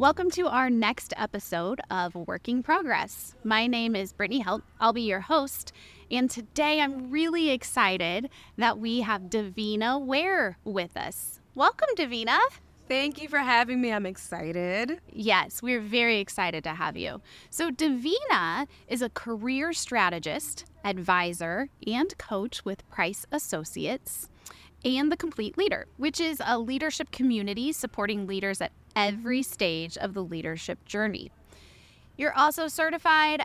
Welcome to our next episode of Working Progress. My name is Brittany Helt. I'll be your host. And today I'm really excited that we have Davina Ware with us. Welcome, Davina. Thank you for having me. I'm excited. Yes, we're very excited to have you. So Davina is a career strategist, advisor, and coach with Price Associates and The Complete Leader, which is a leadership community supporting leaders at every stage of the leadership journey. You're also certified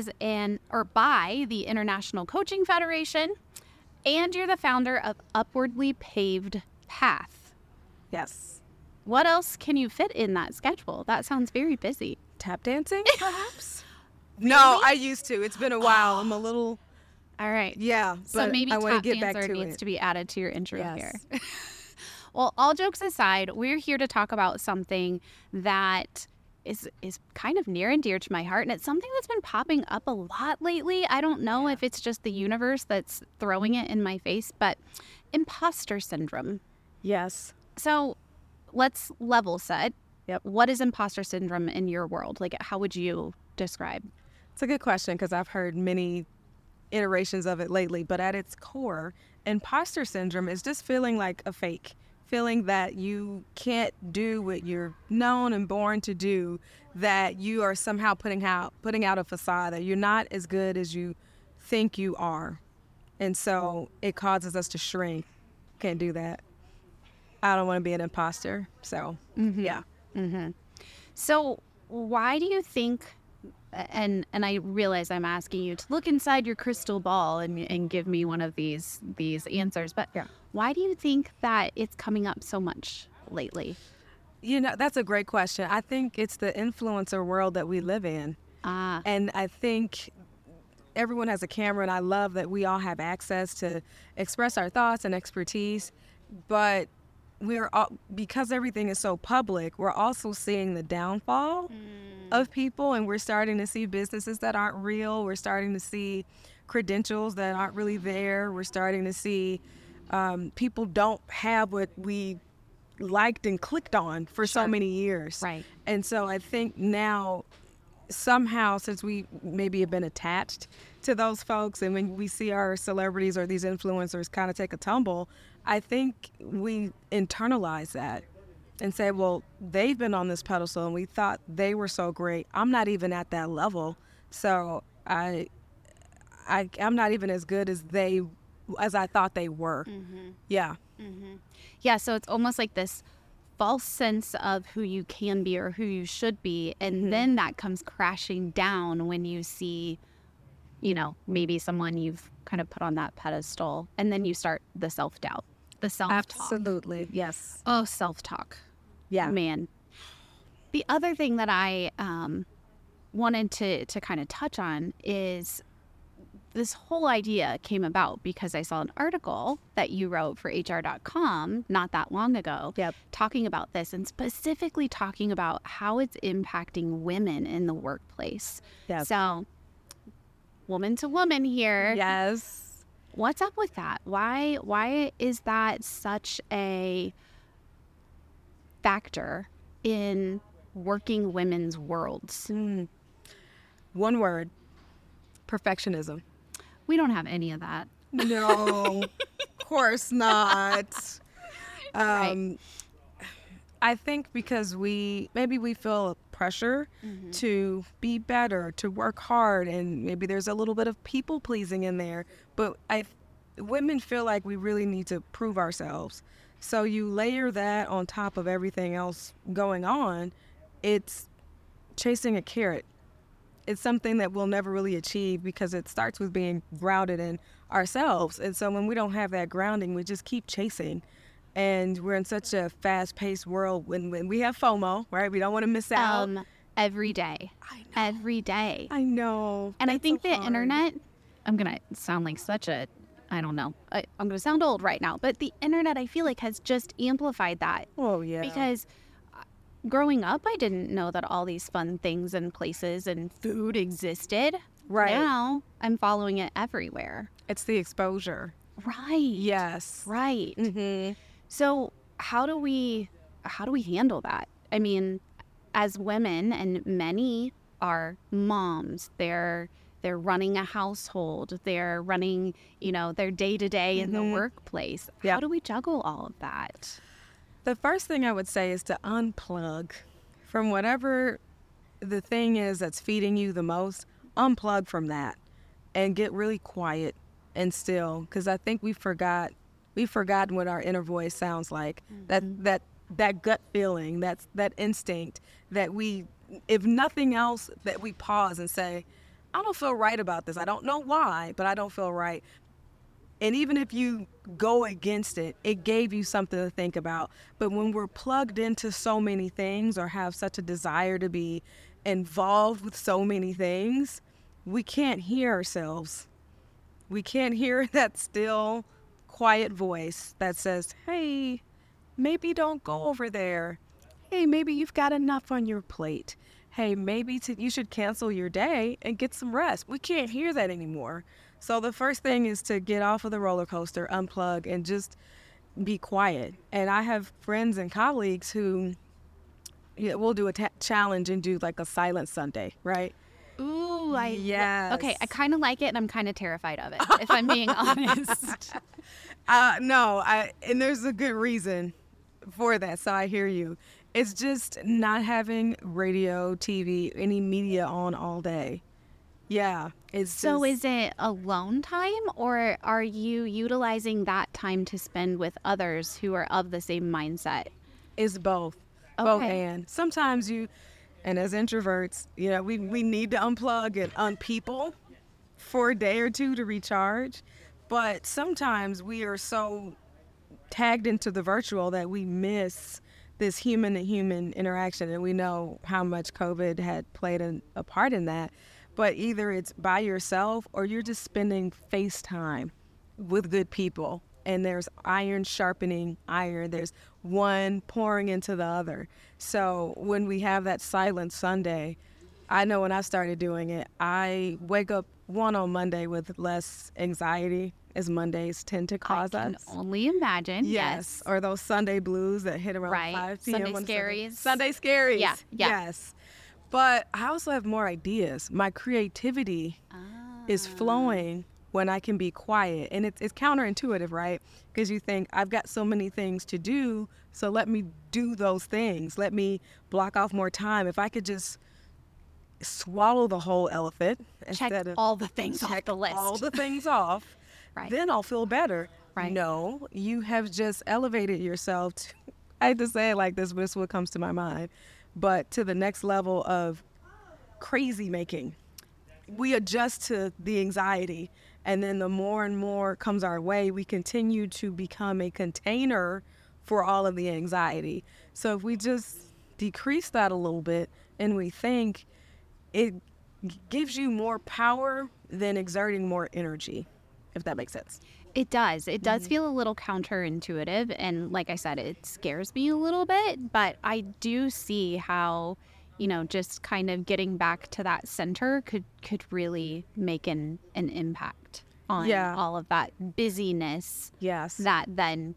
by the International Coaching Federation, and you're the founder of Upwardly Paved Path. Yes. What else can you fit in that schedule? That sounds very busy. Tap dancing, perhaps? No, I used to. It's been a while. I'm a little... All right. Yeah, so but maybe I want to tap get back dancer to needs it. to be added to your intro Yes. here. Well, all jokes aside, we're here to talk about something that is kind of near and dear to my heart, and it's something that's been popping up a lot lately. I don't know if it's just the universe that's throwing it in my face, but imposter syndrome. Yes. So let's level set. Yep. What is imposter syndrome in your world? Like, how would you describe? It's a good question because I've heard many iterations of it lately, but at its core, imposter syndrome is just feeling like a fake, feeling that you can't do what you're known and born to do, that you are somehow putting out a facade, that you're not as good as you think you are. And so it causes us to shrink. Can't do that. I don't want to be an imposter. So, yeah. Mm-hmm. So why do you think, and I realize I'm asking you to look inside your crystal ball and give me one of these answers, but Yeah. why do you think that it's coming up so much lately? You know, that's a great question. I think it's the influencer world that we live in. And I think everyone has a camera, and I love that we all have access to express our thoughts and expertise. But because everything is so public, we're also seeing the downfall of people, and we're starting to see businesses that aren't real. We're starting to see credentials that aren't really there. We're starting to see people don't have what we liked and clicked on for so many years. Right. And so I think now, somehow, since we maybe have been attached to those folks, and when we see our celebrities or these influencers kind of take a tumble, I think we internalize that and say, well, they've been on this pedestal and we thought they were so great. I'm not even at that level. So I'm not even as good as I thought they were. Mm-hmm. Yeah. Mm-hmm. Yeah, so it's almost like this false sense of who you can be or who you should be, and then that comes crashing down when you see, maybe someone you've kind of put on that pedestal, and then you start the self-doubt, the self-talk. Absolutely. Yes. Oh, self-talk. Yeah. Man. The other thing that I wanted to kind of touch on is this whole idea came about because I saw an article that you wrote for HR.com not that long ago, talking about this, and specifically talking about how it's impacting women in the workplace. Yep. So, woman to woman here. Yes. What's up with that? Why is that such a factor in working women's worlds? One word: perfectionism. We don't have any of that. No, of course not. Right. I think because we feel pressure to be better, to work hard, and maybe there's a little bit of people pleasing in there. But women feel like we really need to prove ourselves. So you layer that on top of everything else going on. It's chasing a carrot. It's something that we'll never really achieve because it starts with being grounded in ourselves. And so when we don't have that grounding, we just keep chasing. And we're in such a fast-paced world when we have FOMO, right? We don't want to miss out. Every day. I know. Every day. I know. And I That's think so the hard. internet, I'm going to sound like such a, I don't know, I'm going to sound old right now, but the internet, I feel like, has just amplified that. Oh, yeah. Because growing up, I didn't know that all these fun things and places and food existed. Right. Now, I'm following it everywhere. It's the exposure. Right. Yes. Right. Mm-hmm. So how do we handle that? I mean, as women, and many are moms, they're running a household, they're running, their day-to-day in the workplace. Yeah. How do we juggle all of that? The first thing I would say is to unplug from whatever the thing is that's feeding you the most. Unplug from that and get really quiet and still, because I think we've forgotten what our inner voice sounds like. That gut feeling, that instinct that we, if nothing else, that we pause and say, I don't feel right about this. I don't know why, but I don't feel right. And even if you go against it, it gave you something to think about. But when we're plugged into so many things or have such a desire to be involved with so many things, we can't hear ourselves. We can't hear that still, quiet voice that says, hey, maybe don't go over there. Hey, maybe you've got enough on your plate. Hey, maybe you should cancel your day and get some rest. We can't hear that anymore. So the first thing is to get off of the roller coaster, unplug, and just be quiet. And I have friends and colleagues who we'll do a challenge and do like a silent Sunday, right? Ooh, yes. Okay, I kind of like it, and I'm kind of terrified of it, if I'm being honest. No, and there's a good reason for that, so I hear you. It's just not having radio, TV, any media on all day. Yeah. So is it alone time, or are you utilizing that time to spend with others who are of the same mindset? It's both. Okay. Both and. Sometimes and as introverts, we need to unplug and unpeople for a day or two to recharge. But sometimes we are so tagged into the virtual that we miss this human-to-human interaction. And we know how much COVID had played a part in that. But either it's by yourself or you're just spending FaceTime with good people. And there's iron sharpening iron. There's one pouring into the other. So when we have that silent Sunday, I know when I started doing it, I wake up on Monday with less anxiety, as Mondays tend to cause us. I can only imagine. Yes. Or those Sunday blues that hit around 5 p.m. Sunday scaries. Sunday scaries. Yeah. Yes. But I also have more ideas. My creativity is flowing when I can be quiet. And it's counterintuitive, right? Because you think, I've got so many things to do, so let me do those things. Let me block off more time. If I could just swallow the whole elephant instead of all the things off the list. all the things off, right. Then I'll feel better. Right. No, you have just elevated yourself to, I hate to say it like this, but it's what comes to my mind, but to the next level of crazy making. We adjust to the anxiety, and then the more and more comes our way, we continue to become a container for all of the anxiety. So if we just decrease that a little bit and we think, it gives you more power than exerting more energy, if that makes sense. It does. It does feel a little counterintuitive. And like I said, it scares me a little bit. But I do see how, just kind of getting back to that center could really make an impact on all of that busyness. Yes. That then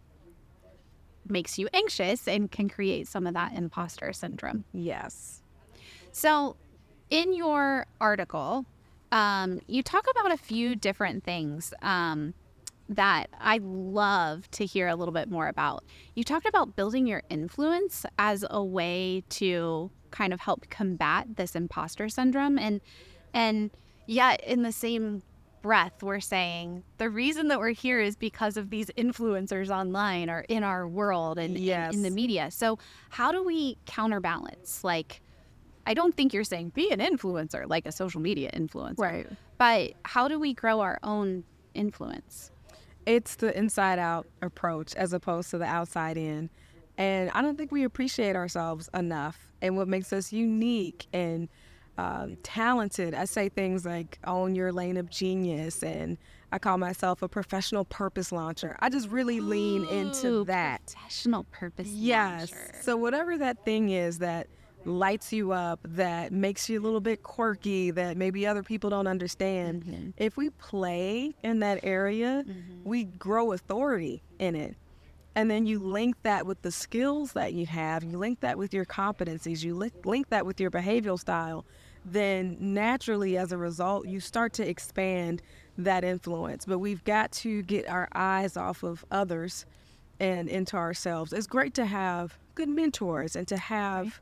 makes you anxious and can create some of that imposter syndrome. Yes. So in your article, you talk about a few different things that I love to hear a little bit more about. You talked about building your influence as a way to kind of help combat this imposter syndrome. And yet in the same breath, we're saying the reason that we're here is because of these influencers online or in our world and in the media. So how do we counterbalance? Like, I don't think you're saying be an influencer, like a social media influencer. Right. But how do we grow our own influence? It's the inside out approach as opposed to the outside in. And I don't think we appreciate ourselves enough and what makes us unique and talented. I say things like own your lane of genius, and I call myself a professional purpose launcher. I just really lean into that. Professional purpose yes. launcher. So whatever that thing is that lights you up, that makes you a little bit quirky, that maybe other people don't understand. If we play in that area, we grow authority in it. And then you link that with the skills that you have, you link that with your competencies, you link that with your behavioral style, then naturally as a result, you start to expand that influence. But we've got to get our eyes off of others and into ourselves. It's great to have good mentors and to have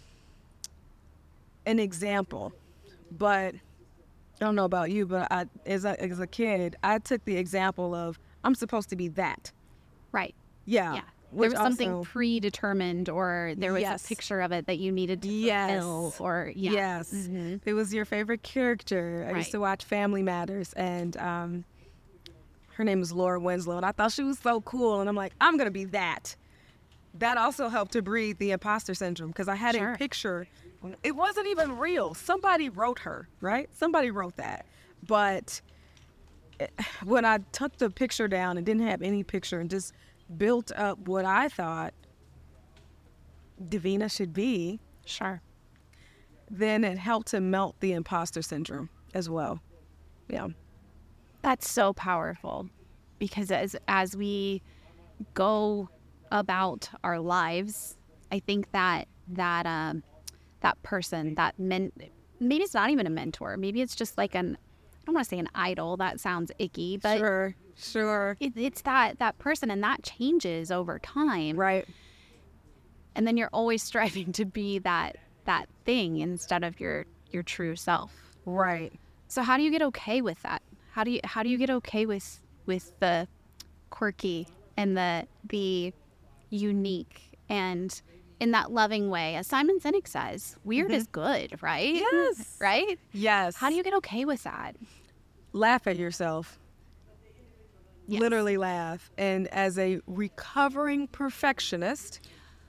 an example. But I don't know about you, but as a kid, I took the example of I'm supposed to be that. Right. Yeah. Yeah. There was something predetermined, or there was a picture of it that you needed to fulfill, or Yes. Mm-hmm. It was your favorite character. I used to watch Family Matters, and her name is Laura Winslow, and I thought she was so cool, and I'm like, I'm going to be that. That also helped to breed the imposter syndrome, because I had a picture. It wasn't even real. Somebody wrote her, right? Somebody wrote that. But when I took the picture down and didn't have any picture and just built up what I thought Davina should be, then it helped to melt the imposter syndrome as well. Yeah. That's so powerful, because as we go about our lives, I think that person, maybe it's not even a mentor, maybe it's just like I don't want to say an idol, that sounds icky, but sure. It's that person, and that changes over time. Right. And then you're always striving to be that thing instead of your true self. Right. So how do you get okay with that? How do you get okay with the quirky and the unique, and in that loving way, as Simon Sinek says, weird is good, right? Yes. Right? Yes. How do you get okay with that? Laugh at yourself. Yes. Literally laugh. And as a recovering perfectionist,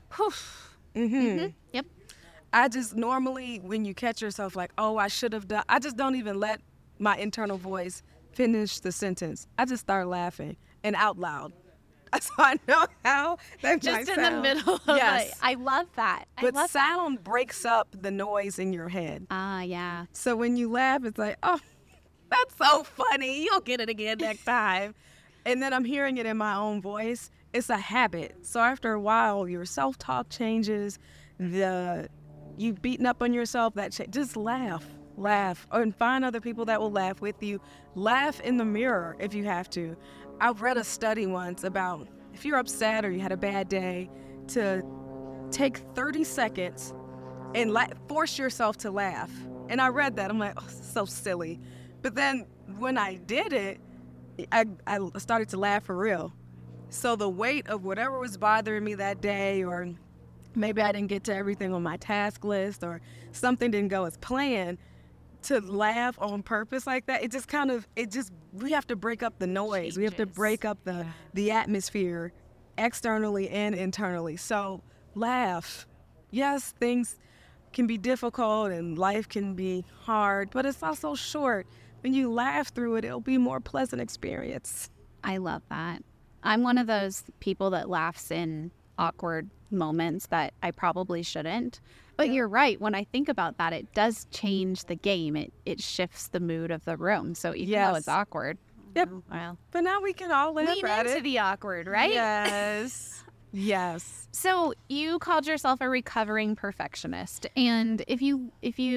Yep. I just normally, when you catch yourself like, oh, I should have done, I just don't even let my internal voice finish the sentence. I just start laughing, and out loud. So I know how that just might in sound. the middle of it. I love that. But sound breaks up the noise in your head. Yeah. So when you laugh, it's like, oh, that's so funny. You'll get it again next time. And then I'm hearing it in my own voice. It's a habit. So after a while, your self-talk changes. You beating up on yourself, just laugh, and find other people that will laugh with you. Laugh in the mirror if you have to. I read a study once about if you're upset or you had a bad day, to take 30 seconds and force yourself to laugh. And I read that. I'm like, oh, this is so silly. But then when I did it, I started to laugh for real. So the weight of whatever was bothering me that day, or maybe I didn't get to everything on my task list, or something didn't go as planned, to laugh on purpose like that, we have to break up the noise. Changes. We have to break up the atmosphere externally and internally. So laugh. Yes, things can be difficult and life can be hard, but it's also short. When you laugh through it, it'll be a more pleasant experience. I love that. I'm one of those people that laughs in awkward moments that I probably shouldn't. But you're right. When I think about that, it does change the game. It shifts the mood of the room. So even though it's awkward, well, but now we can all laugh lean at into it. the awkward, right? Yes. Yes. So you called yourself a recovering perfectionist, and if you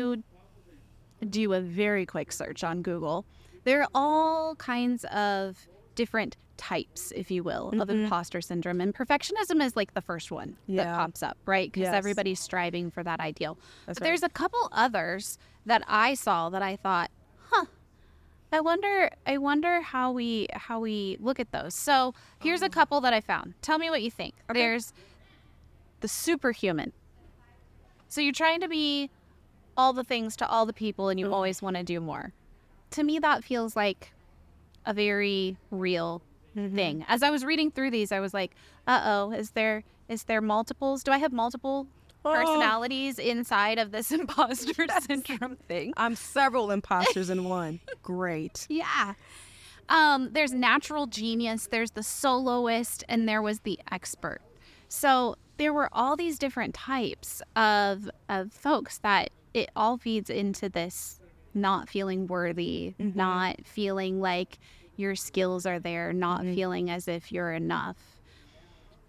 do a very quick search on Google, there are all kinds of different types, if you will, of imposter syndrome, and perfectionism is like the first one that pops up, right? Because everybody's striving for that ideal. But there's a couple others that I saw that I thought, I wonder how we look at those. So here's a couple that I found. Tell me what you think. Okay. There's the superhuman. So you're trying to be all the things to all the people, and you always want to do more. To me, that feels like a very real thing. As I was reading through these, I was like, is there multiples? Do I have multiple personalities inside of this imposter syndrome thing? I'm several imposters in one. Great. Yeah. There's natural genius, there's the soloist, and there was the expert. So there were all these different types of folks that it all feeds into this not feeling worthy, not feeling like your skills are there, not feeling as if you're enough.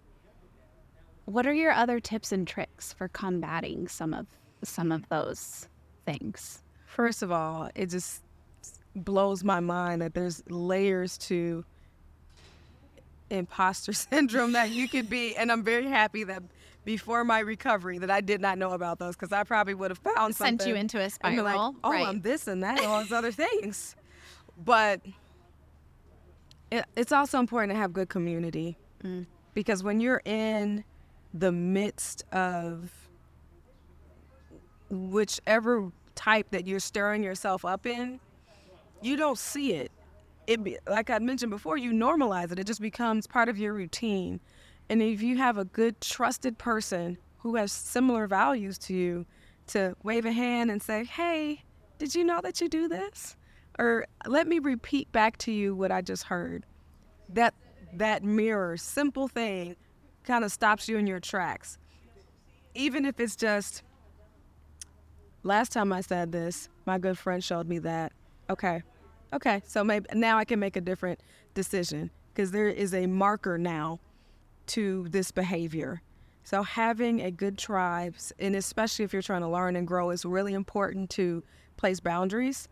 What are your other tips and tricks for combating some of those things? First of all, it just blows my mind that there's layers to imposter syndrome that you could be. And I'm very happy that before my recovery that I did not know about those, because I probably would have found something. Sent you into a and be spiral. like, oh, right. I'm this and that and all these other things. But it's also important to have good community, because when you're in the midst of whichever type that you're stirring yourself up in, you don't see it. Like I mentioned before, you normalize it. It just becomes part of your routine. And if you have a good, trusted person who has similar values to you, to wave a hand and say, hey, did you know that you do this? Or let me repeat back to you what I just heard. That mirror, simple thing, kind of stops you in your tracks. Even if it's just, last time I said this, my good friend showed me that. Okay, so maybe now I can make a different decision, because there is a marker now to this behavior. So having a good tribe, and especially if you're trying to learn and grow, is really important to place boundaries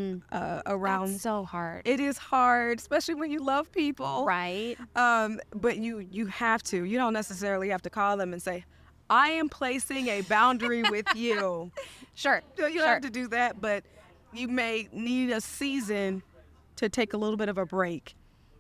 around. That's so hard. It is hard, especially when you love people. Right. But you have to. You don't necessarily have to call them and say, I am placing a boundary with you. Sure. You don't have to do that, but you may need a season to take a little bit of a break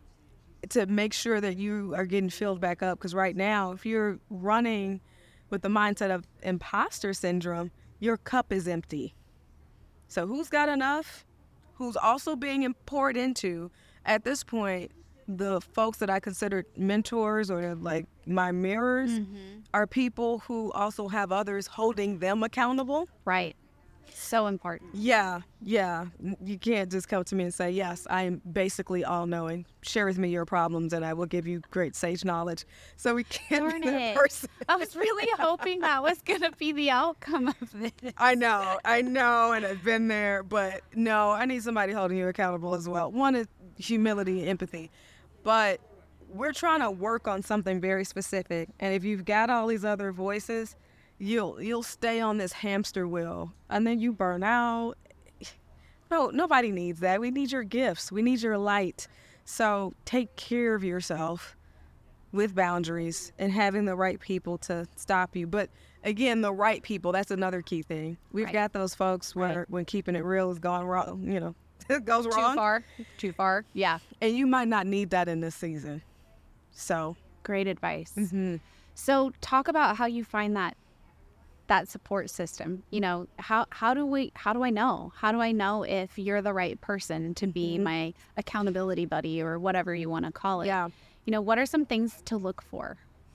to make sure that you are getting filled back up. Because right now, if you're running with the mindset of imposter syndrome, your cup is empty. So who's got enough? Who's also being poured into? At this point, the folks that I consider mentors or like my mirrors are people who also have others holding them accountable. Right. So important. Yeah. You can't just come to me and say, yes, I am basically all-knowing. Share with me your problems and I will give you great sage knowledge. So we can't Darn be that it. person. I was really hoping that was going to be the outcome of this. I know, and I've been there, but no, I need somebody holding you accountable as well. One is humility and empathy, but we're trying to work on something very specific, and if you've got all these other voices, you'll stay on this hamster wheel, and then you burn out. No, nobody needs that. We need your gifts. We need your light. So take care of yourself with boundaries and having the right people to stop you. But again, the right people, that's another key thing. We've got those folks where when keeping it real has gone wrong, it goes wrong. Too far. Yeah. And you might not need that in this season. So great advice. So talk about how you find that support system. How do I know? How do I know if you're the right person to be my accountability buddy or whatever you want to call it? Yeah. What are some things to look for?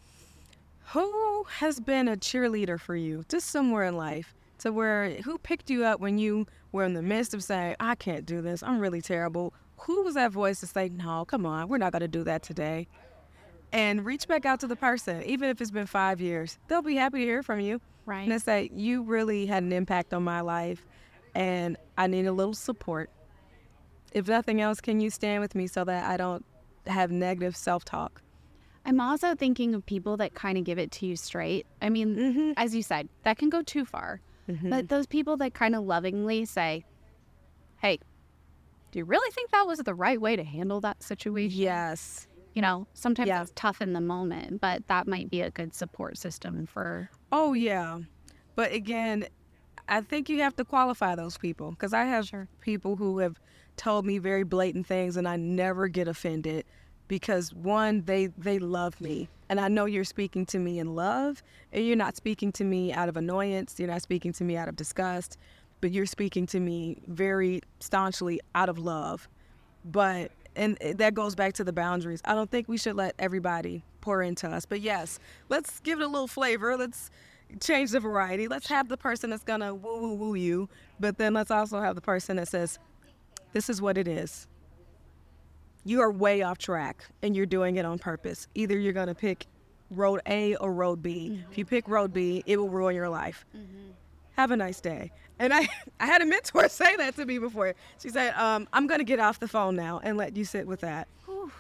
Who has been a cheerleader for you, just somewhere in life, who picked you up when you were in the midst of saying, I can't do this, I'm really terrible? Who was that voice to say, no, come on, we're not going to do that today? And reach back out to the person, even if it's been 5 years. They'll be happy to hear from you. Right. And say, you really had an impact on my life, and I need a little support. If nothing else, can you stand with me so that I don't have negative self-talk? I'm also thinking of people that kind of give it to you straight. I mean, as you said, that can go too far. But those people that kind of lovingly say, hey, do you really think that was the right way to handle that situation? Yes. Sometimes it's tough in the moment, but that might be a good support system for... Oh, yeah. But again, I think you have to qualify those people, because I have people who have told me very blatant things and I never get offended because, one, they love me. And I know you're speaking to me in love, and you're not speaking to me out of annoyance. You're not speaking to me out of disgust, but you're speaking to me very staunchly out of love. And that goes back to the boundaries. I don't think we should let everybody pour into us. But yes, let's give it a little flavor. Let's change the variety. Let's have the person that's going to woo you. But then let's also have the person that says, this is what it is. You are way off track and you're doing it on purpose. Either you're going to pick road A or road B. If you pick road B, it will ruin your life. Have a nice day. And I had a mentor say that to me before. She said, I'm going to get off the phone now and let you sit with that.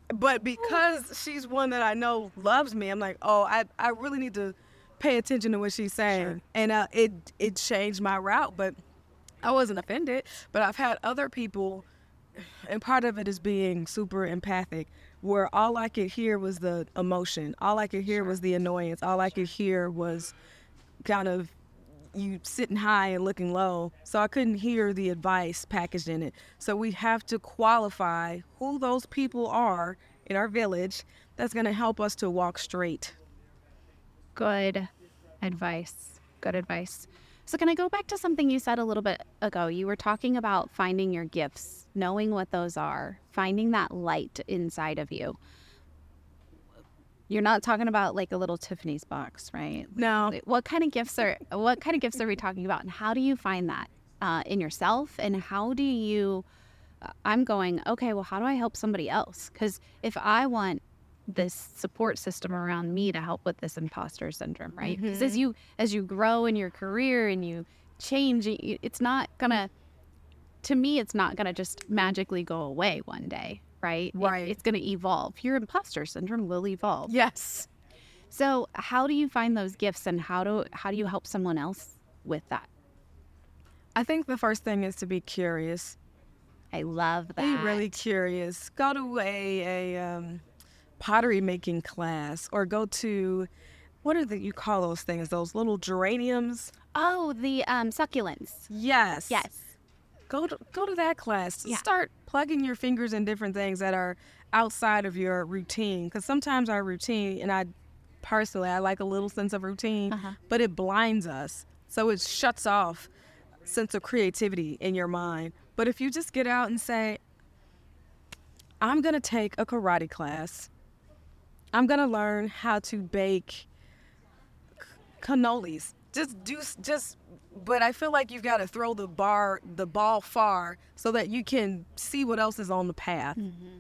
But because she's one that I know loves me, I'm like, oh, I really need to pay attention to what she's saying. Sure. And it changed my route, but I wasn't offended. But I've had other people, and part of it is being super empathic, where all I could hear was the emotion. All I could hear was the annoyance. All I could hear was kind of you sitting high and looking low. So I couldn't hear the advice packaged in it. So we have to qualify who those people are in our village that's going to help us to walk straight. Good advice. Good advice. So can I go back to something you said a little bit ago? You were talking about finding your gifts, knowing what those are, finding that light inside of you. You're not talking about like a little Tiffany's box, right? No. What kind of gifts are we talking about, and how do you find that in yourself? And how do you? I'm going, okay. Well, how do I help somebody else? Because if I want this support system around me to help with this imposter syndrome, right? Because as you grow in your career and you change, it's not gonna. To me, it's not gonna just magically go away one day. Right? It's going to evolve. Your imposter syndrome will evolve. Yes. So how do you find those gifts, and how do you help someone else with that? I think the first thing is to be curious. I love that. Be really curious. Go to a pottery making class, or go to, what are you call those things? Those little geraniums? Oh, the succulents. Yes. Yes. Go to that class. Yeah. Start plugging your fingers in different things that are outside of your routine. Because sometimes our routine, and I like a little sense of routine, but it blinds us. So it shuts off sense of creativity in your mind. But if you just get out and say, I'm going to take a karate class. I'm going to learn how to bake cannolis. But I feel like you've got to throw the ball far so that you can see what else is on the path.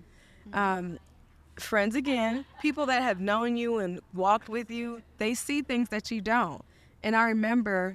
Friends, again, people that have known you and walked with you, they see things that you don't. And I remember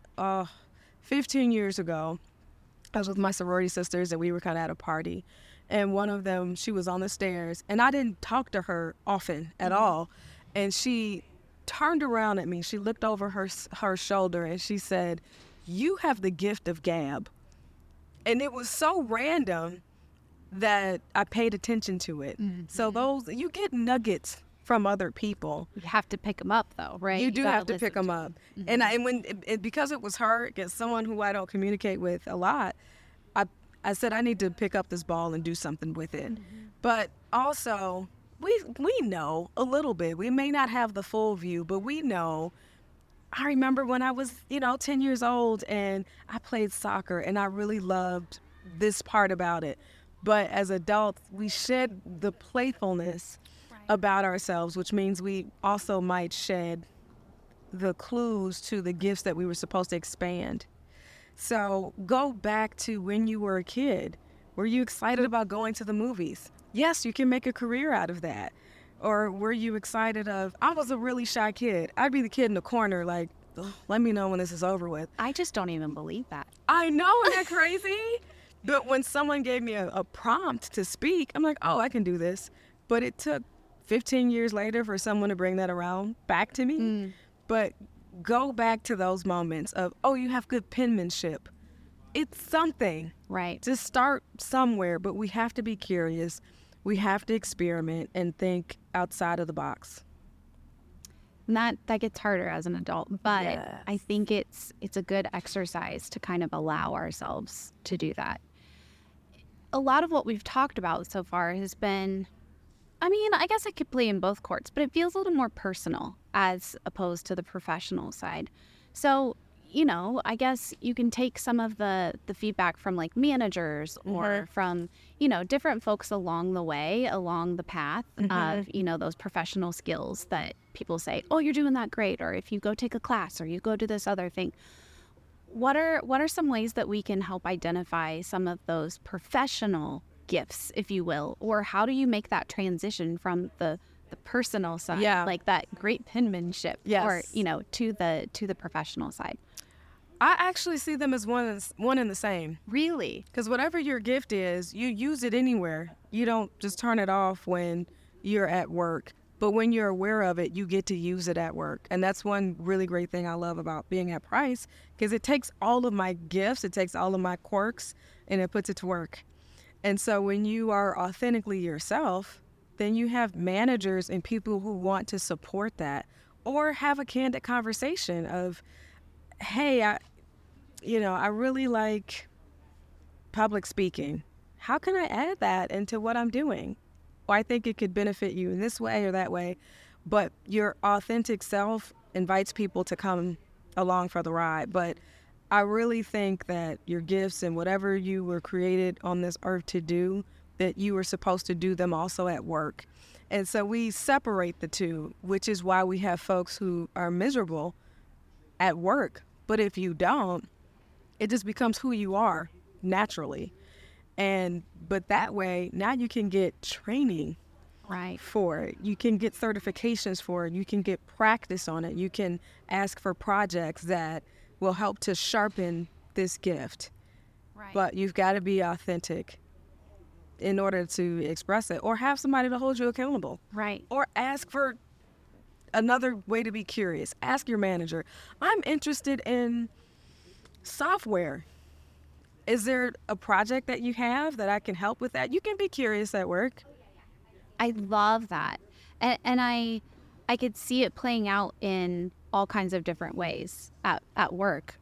15 years ago, I was with my sorority sisters, and we were kind of at a party. And one of them, she was on the stairs, and I didn't talk to her often at all. And she turned around at me. She looked over her shoulder, and she said, "You have the gift of gab." And it was so random that I paid attention to it. So you get nuggets from other people. You have to pick them up, though, right? You do have to pick them up. And because it was her, against someone who I don't communicate with a lot, I said, I need to pick up this ball and do something with it. But also, we know a little bit. We may not have the full view, but we know. I remember when I was, 10 years old, and I played soccer, and I really loved this part about it. But as adults, we shed the playfulness about ourselves, which means we also might shed the clues to the gifts that we were supposed to expand. So go back to when you were a kid. Were you excited about going to the movies? Yes, you can make a career out of that. Or were you excited I was a really shy kid. I'd be the kid in the corner like, let me know when this is over with. I just don't even believe that. I know, isn't that crazy? But when someone gave me a prompt to speak, I'm like, oh, I can do this. But it took 15 years later for someone to bring that around back to me. But go back to those moments of, oh, you have good penmanship. It's something. Right. To start somewhere, but we have to be curious. We have to experiment and think outside of the box. And that gets harder as an adult, but I think it's a good exercise to kind of allow ourselves to do that. A lot of what we've talked about so far has been, I guess it could play in both courts, but it feels a little more personal as opposed to the professional side. So, I guess you can take some of the feedback from like managers or from, different folks along the way, along the path of, those professional skills that people say, oh, you're doing that great. Or if you go take a class or you go do this other thing. What are some ways that we can help identify some of those professional gifts, if you will, or how do you make that transition from the personal side, like that great penmanship, or to the professional side? I actually see them as one and the same. Really? Because whatever your gift is, you use it anywhere. You don't just turn it off when you're at work. But when you're aware of it, you get to use it at work. And that's one really great thing I love about being at Price, because it takes all of my gifts, it takes all of my quirks, and it puts it to work. And so when you are authentically yourself, then you have managers and people who want to support that, or have a candid conversation of, hey, I really like public speaking. How can I add that into what I'm doing? Or I think it could benefit you in this way or that way. But your authentic self invites people to come along for the ride. But I really think that your gifts and whatever you were created on this earth to do, that you were supposed to do them also at work. And so we separate the two, which is why we have folks who are miserable at work. But if you don't, it just becomes who you are naturally. But that way, now you can get training for it. You can get certifications for it. You can get practice on it. You can ask for projects that will help to sharpen this gift. Right. But you've got to be authentic in order to express it, or have somebody to hold you accountable. Right. Or ask for another way to be curious. Ask your manager, I'm interested in software. Is there a project that you have that I can help with that? You can be curious at work. I love that. And I could see it playing out in all kinds of different ways at work.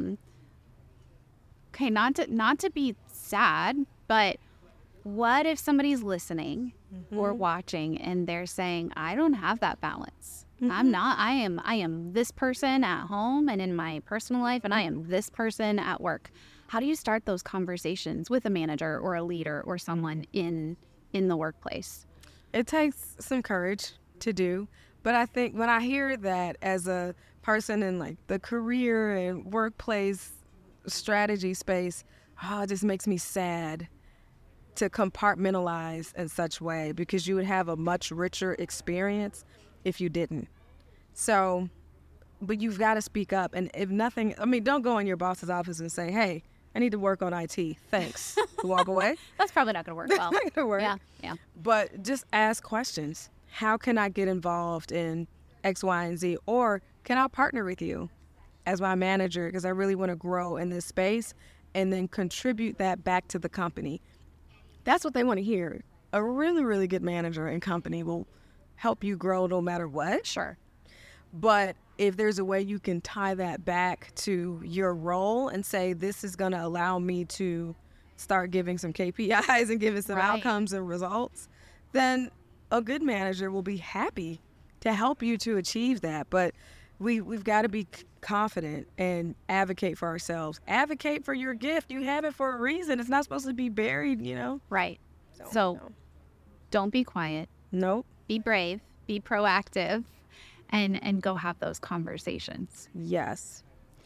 Okay, not to be sad, but what if somebody's listening or watching and they're saying, I don't have that balance. I am this person at home and in my personal life, and I am this person at work. How do you start those conversations with a manager or a leader or someone in the workplace? It takes some courage to do. But I think when I hear that as a person in like the career and workplace strategy space, it just makes me sad to compartmentalize in such way, because you would have a much richer experience if you didn't. So, but you've got to speak up. And if nothing, don't go in your boss's office and say, hey, I need to work on IT. Thanks. Walk away. That's probably not going to work well. Not going to work. Yeah. But just ask questions. How can I get involved in X, Y, and Z? Or can I partner with you as my manager, because I really want to grow in this space, and then contribute that back to the company? That's what they want to hear. A really, really good manager and company will help you grow no matter what. Sure. But if there's a way you can tie that back to your role and say, this is going to allow me to start giving some KPIs and giving some outcomes and results, then a good manager will be happy to help you to achieve that. But we've got to be confident and advocate for ourselves. Advocate for your gift. You have it for a reason. It's not supposed to be buried, Right. So don't be quiet. Nope. Be brave. Be proactive. And go have those conversations. Yes.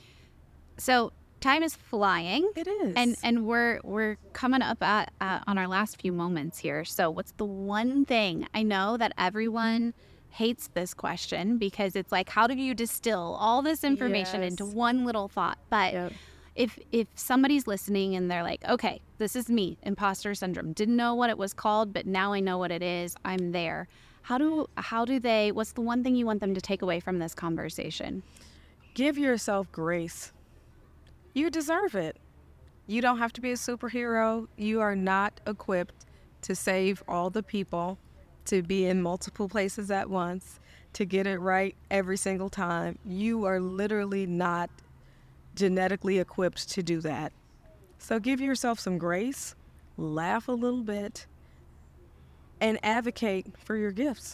So time is flying. It is. And we're coming up on our last few moments here. So what's the one thing? I know that everyone hates this question, because it's like, how do you distill all this information into one little thought? But if somebody's listening and they're like, okay, this is me, imposter syndrome, didn't know what it was called, but now I know what it is, I'm there. How do they, what's the one thing you want them to take away from this conversation? Give yourself grace. You deserve it. You don't have to be a superhero. You are not equipped to save all the people, to be in multiple places at once, to get it right every single time. You are literally not genetically equipped to do that. So give yourself some grace, laugh a little bit, and advocate for your gifts.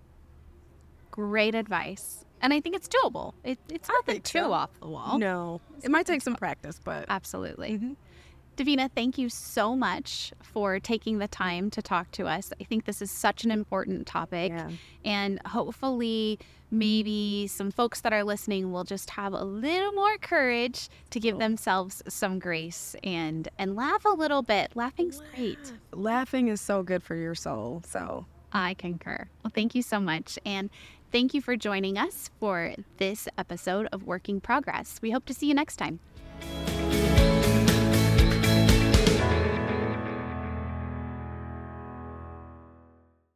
Great advice. And I think it's doable. It's nothing too off the wall. No. It might take some practice, but... Absolutely. Mm-hmm. Davina, thank you so much for taking the time to talk to us. I think this is such an important topic. Yeah. And hopefully maybe some folks that are listening will just have a little more courage to give themselves some grace and laugh a little bit. Laughing's great. Laughing is so good for your soul. So I concur. Well, thank you so much. And thank you for joining us for this episode of Working Progress. We hope to see you next time.